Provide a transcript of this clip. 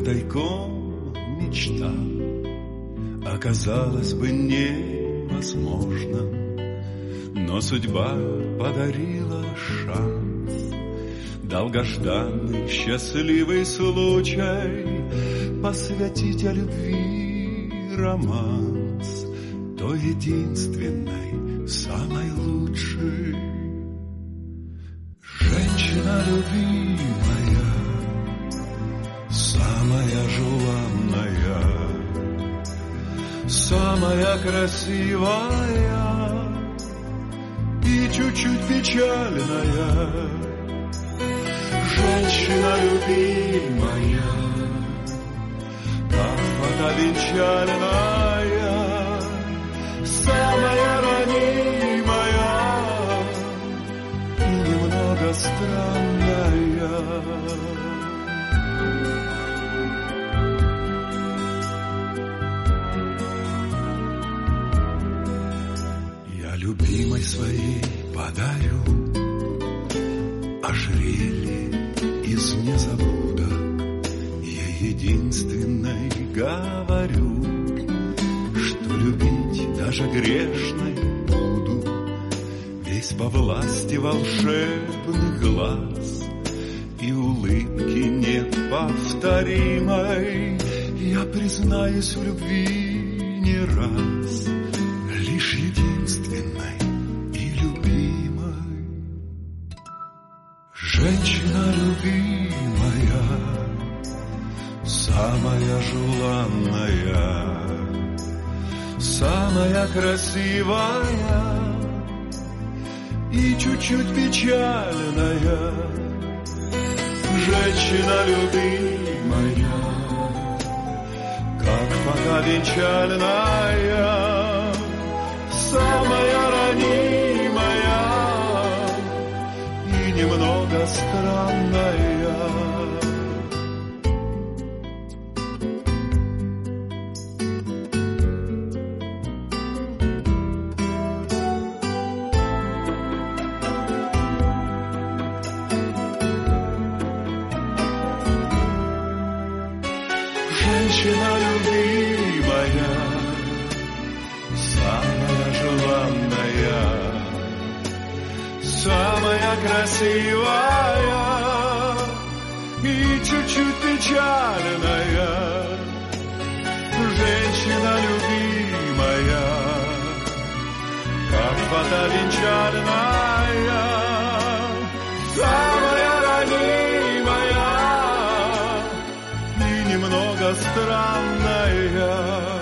тайком мечтал, оказалось бы невозможно, но судьба подарила шанс, долгожданный счастливый случай посвятить о любви романс, той единственной, самой лучшей. Женщина любимая, самая желанная, самая красивая и чуть-чуть печальная. Женщина любимая, как фата венчальная, самая ранимая и немного странная. Я любимой своей подарю ожерелье из незабудок, я единственной говорю, что любить даже грешной буду, весь во власти волшебных глаз и улыбки неповторимой. Я признаюсь в любви не раз, лишь единственной и любимой. Женщина любимая, самая желанная, самая красивая и чуть-чуть печальная. Женщина любимая, как фата венчальная, самая ранимая и немного странная. Женщина любимая, самая желанная, самая красивая и чуть-чуть печальная. Женщина любимая, как фата венчальная, самая ранимая и немного странная.